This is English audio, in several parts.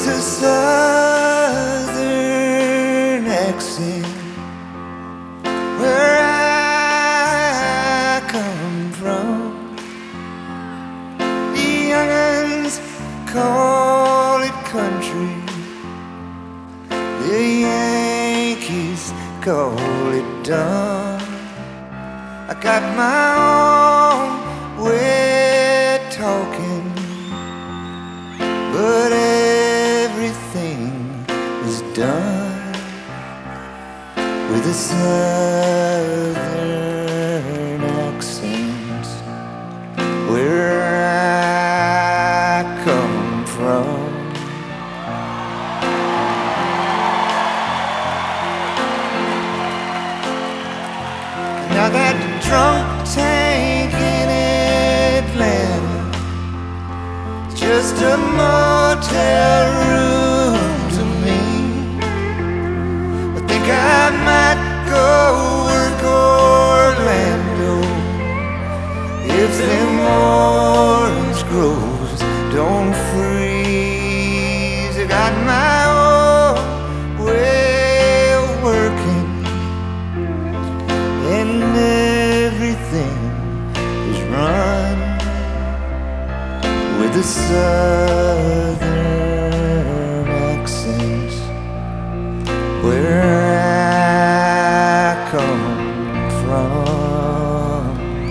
There's a southern accent where I come from. The young'uns call it country, the Yankees call it dumb. I got my own way of talking, but everything is done with a southern accent where I come from. Now that drunk tank in Atlanta, just a motel room to me. I think I might go work Orlando if them orange groves don't freeze. I got my own way of working, and everything is run with a southern accent where I come from.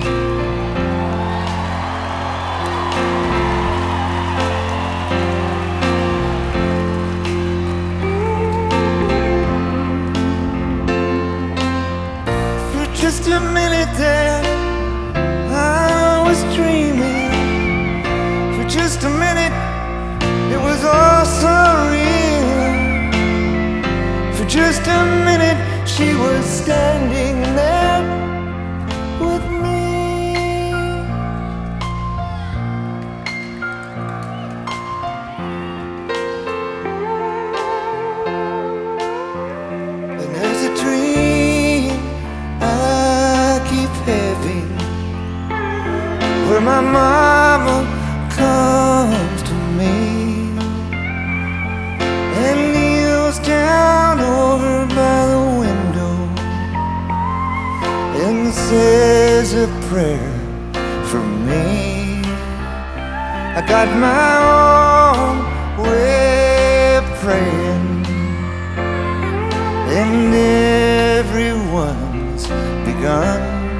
For just a minute there, I was dreaming. For just a minute, it was all so real. For just a minute, she was standing there with me. And there's a dream I keep having where my mama comes to me and kneels down over by the window and says a prayer for me. I got my own way of praying, and everyone's begun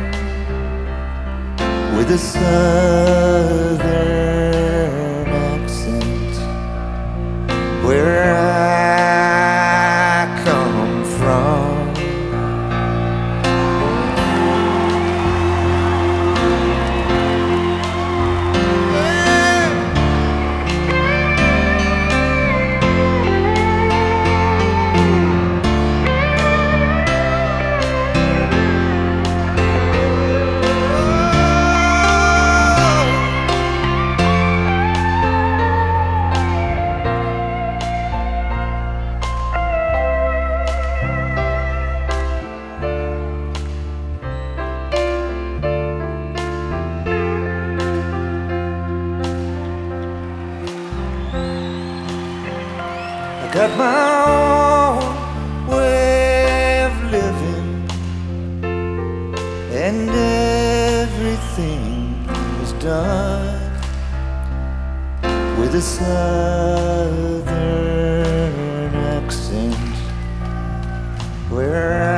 with a southern accent where I come from. Got my own way of living, and everything is done with a southern accent where